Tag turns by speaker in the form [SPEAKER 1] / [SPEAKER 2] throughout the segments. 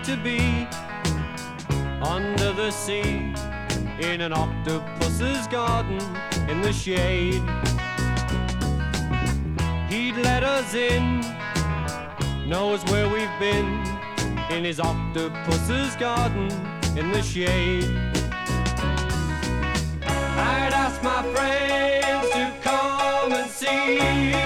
[SPEAKER 1] to be under the sea in an octopus's garden in the shade. He'd let us in, knows where we've been, in his octopus's garden in the shade. I'd ask my friends to come and see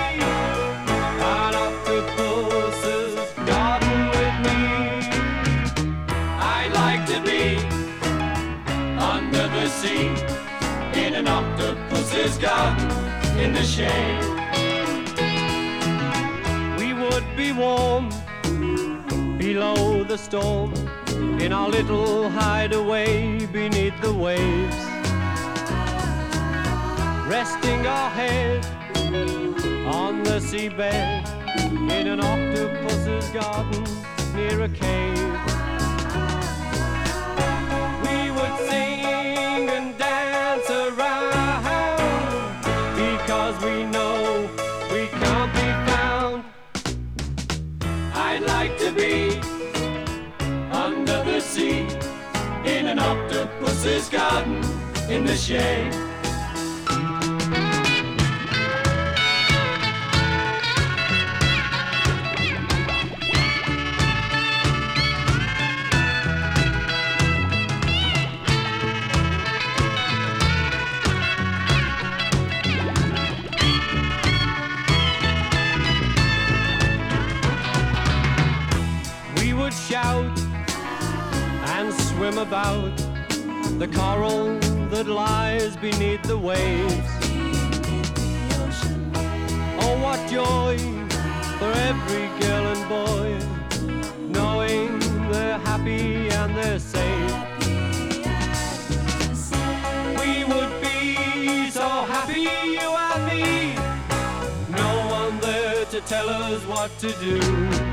[SPEAKER 1] an octopus's garden with me. I'd like to be under the sea in an octopus's garden in the shade. We would be warm below the storm in our little hideaway beneath the waves, resting our head on the seabed in an octopus's garden near a cave. We would sing and dance around because we know we can't be found. I'd like to be under the sea in an octopus's garden in the shade. We would shout and swim about the coral that lies beneath the waves. Oh, what joy for every girl and boy, knowing they're happy and they're safe. We would be so happy, you and me, no one there to tell us what to do.